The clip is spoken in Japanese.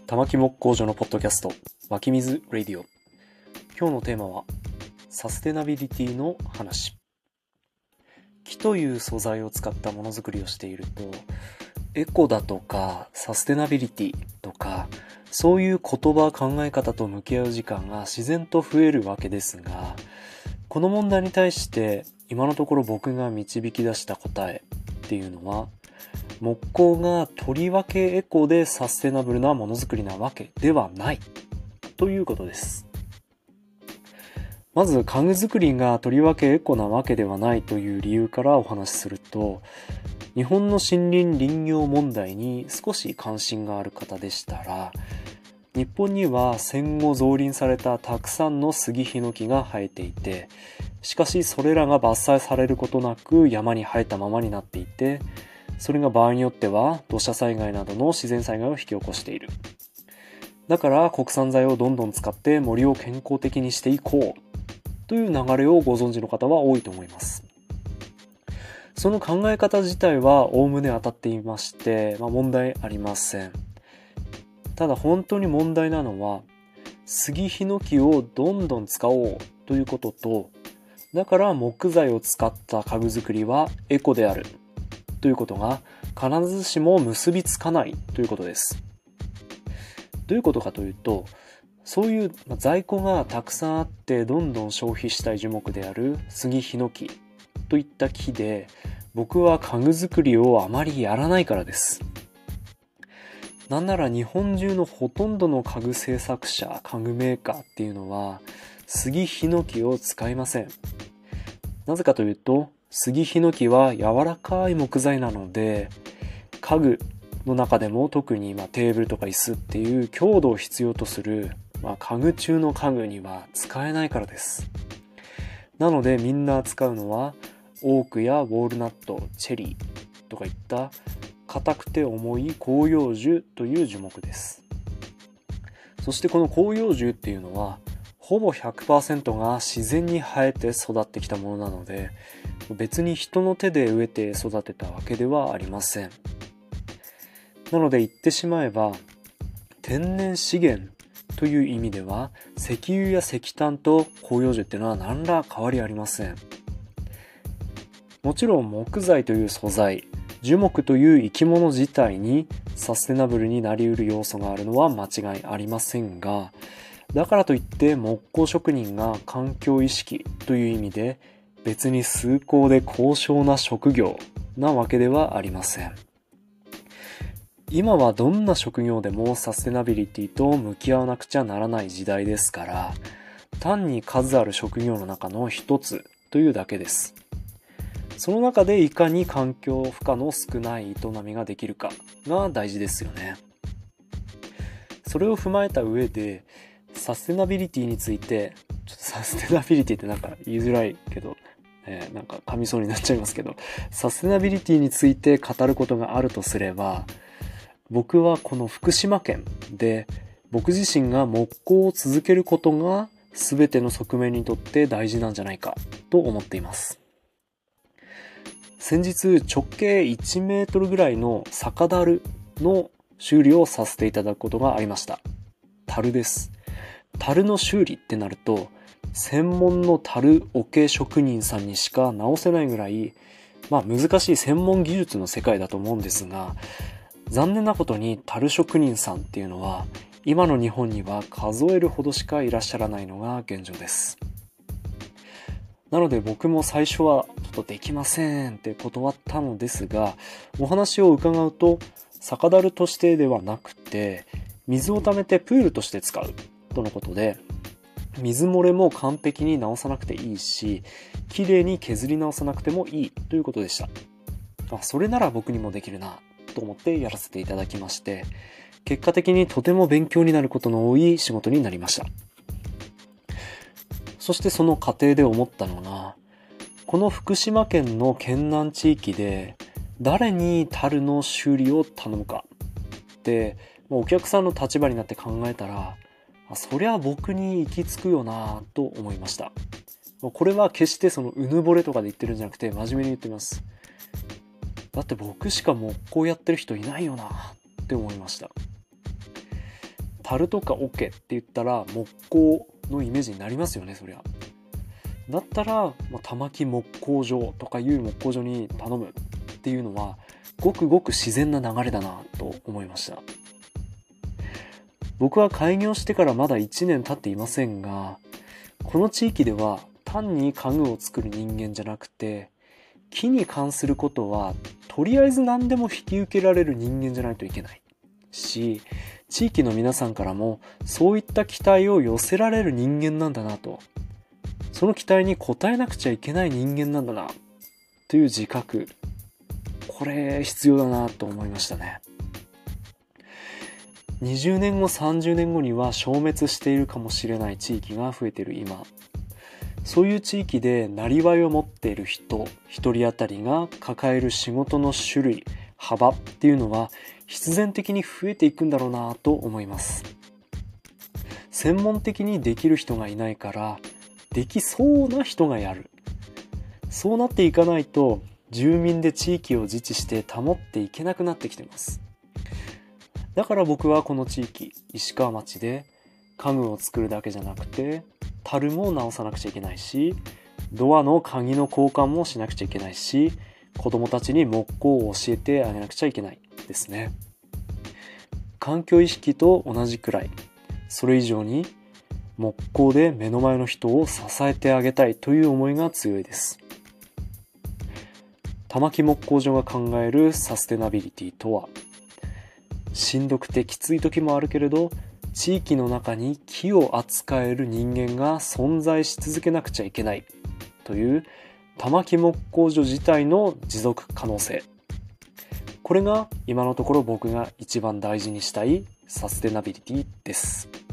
玉木木工所のポッドキャスト湧き水レディオ。今日のテーマはサステナビリティの話。木という素材を使ったものづくりをしていると、エコだとかサステナビリティとかそういう言葉考え方と向き合う時間が自然と増えるわけですが、この問題に対して今のところ僕が導き出した答えっていうのは、木工がとりわけエコでサステナブルなものづくりなわけではないということです。まず家具作りがとりわけエコなわけではないという理由からお話しすると、日本の森林林業問題に少し関心がある方でしたら、日本には戦後造林されたたくさんの杉ヒノキが生えていて、しかしそれらが伐採されることなく山に生えたままになっていて、それが場合によっては土砂災害などの自然災害を引き起こしている。だから国産材をどんどん使って森を健康的にしていこうという流れをご存知の方は多いと思います。その考え方自体はおおむね当たっていまして、問題ありません。ただ本当に問題なのは、杉ヒノキをどんどん使おうということと、だから木材を使った家具作りはエコであるということが必ずしも結びつかないということです。どういうことかというと、そういう在庫がたくさんあってどんどん消費したい樹木である杉ヒノキといった木で、僕は家具作りをあまりやらないからです。なんなら日本中のほとんどの家具製作者、家具メーカーっていうのは杉ヒノキを使いません。なぜかというと、杉ヒノキは柔らかい木材なので、家具の中でも特にテーブルとか椅子っていう強度を必要とする、家具中の家具には使えないからです。なのでみんな使うのはオークやウォールナット、チェリーとかいった硬くて重い広葉樹という樹木です。そしてこの広葉樹っていうのはほぼ 100% が自然に生えて育ってきたものなので、別に人の手で植えて育てたわけではありません。なので言ってしまえば、天然資源という意味では石油や石炭と広葉樹っていうのは何ら変わりありません。もちろん木材という素材、樹木という生き物自体にサステナブルになり得る要素があるのは間違いありませんが、だからといって木工職人が環境意識という意味で別に崇高で高尚な職業なわけではありません。今はどんな職業でもサステナビリティと向き合わなくちゃならない時代ですから、単に数ある職業の中の一つというだけです。その中でいかに環境負荷の少ない営みができるかが大事ですよね。それを踏まえた上で、サステナビリティについて、サステナビリティって言いづらいけど、噛みそうになっちゃいますけど、サステナビリティについて語ることがあるとすれば、僕はこの福島県で僕自身が木工を続けることが全ての側面にとって大事なんじゃないかと思っています。先日直径1メートルぐらいの酒樽の修理をさせていただくことがありました。樽です。樽の修理ってなると、専門の樽桶職人さんにしか直せないぐらい、難しい専門技術の世界だと思うんですが、残念なことに樽職人さんっていうのは今の日本には数えるほどしかいらっしゃらないのが現状です。なので僕も最初はちょっとできませんって断ったのですが、お話を伺うと酒樽としてではなくて水を溜めてプールとして使うとのことで、水漏れも完璧に直さなくていいし、綺麗に削り直さなくてもいいということでした。それなら僕にもできるなと思ってやらせていただきまして、結果的にとても勉強になることの多い仕事になりました。そしてその過程で思ったのが、この福島県の県南地域で誰に樽の修理を頼むかってお客さんの立場になって考えたら、そりゃ僕に行き着くよなと思いました。これは決してうぬぼれとかで言ってるんじゃなくて真面目に言ってます。だって僕しか木工やってる人いないよなって思いました。 樽とか桶って言ったら木工のイメージになりますよね。そりゃだったら、玉木木工所とかいう木工所に頼むっていうのはごくごく自然な流れだなと思いました。僕は開業してからまだ1年経っていませんが、この地域では単に家具を作る人間じゃなくて、木に関することはとりあえず何でも引き受けられる人間じゃないといけないし、地域の皆さんからもそういった期待を寄せられる人間なんだなと、その期待に応えなくちゃいけない人間なんだなという自覚、これ必要だなと思いましたね。20年後30年後には消滅しているかもしれない地域が増えている今、そういう地域でなりわいを持っている人一人当たりが抱える仕事の種類幅っていうのは必然的に増えていくんだろうなと思います。専門的にできる人がいないからできそうな人がやる、そうなっていかないと住民で地域を自治して保っていけなくなってきています。だから僕はこの地域石川町で家具を作るだけじゃなくて樽も直さなくちゃいけないし、ドアの鍵の交換もしなくちゃいけないし、子供たちに木工を教えてあげなくちゃいけないですね。環境意識と同じくらい、それ以上に木工で目の前の人を支えてあげたいという思いが強いです。玉木木工所が考えるサステナビリティとは、しんどくてきつい時もあるけれど、地域の中に木を扱える人間が存在し続けなくちゃいけないという玉木木工所自体の持続可能性、これが今のところ僕が一番大事にしたいサステナビリティです。